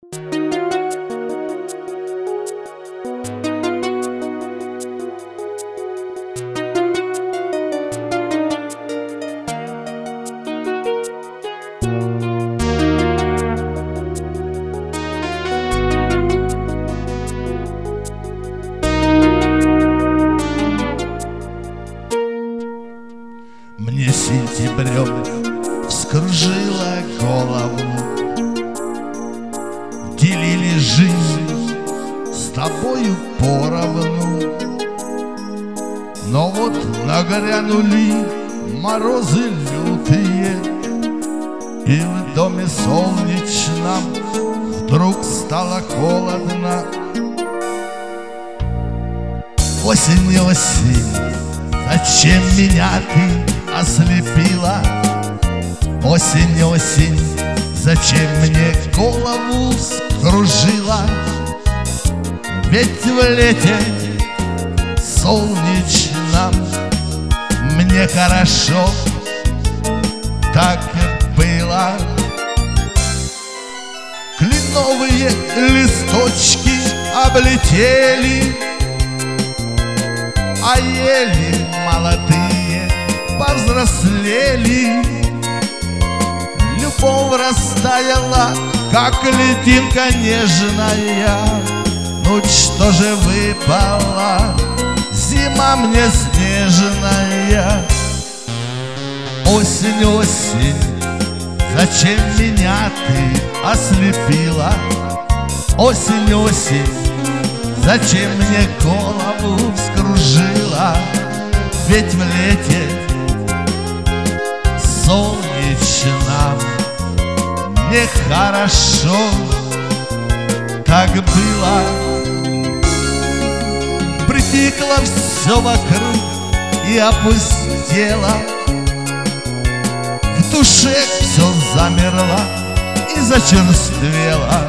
Мне сентябрем вскружила голову, делили жизнь с тобою поровну. Но вот нагрянули морозы лютые, и в доме солнечном вдруг стало холодно. Осень, осень, зачем меня ты ослепила? Осень, осень, зачем мне голову скружила? Ведь в лете солнечном мне хорошо так было. Кленовые листочки облетели, а ели молодые повзрослели. Любовь растаяла, как льдинка нежная. Ну что же выпала зима мне снежная? Осень, осень, зачем меня ты ослепила? Осень, осень, зачем мне голову вскружила? Ведь в лете солнечном мне хорошо так было. Притихло все вокруг и опустело, в душе все замерло и зачерствело.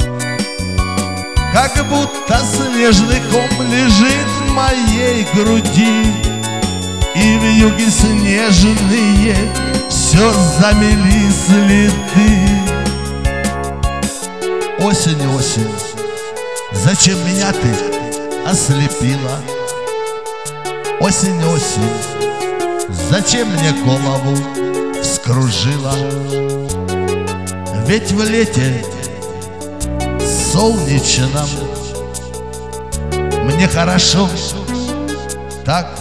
Как будто снежный ком лежит в моей груди, и в юге снежные все замели следы. Осень, осень, зачем меня ты ослепила? Осень, осень, зачем мне голову вскружила? Ведь в лете солнечном мне хорошо так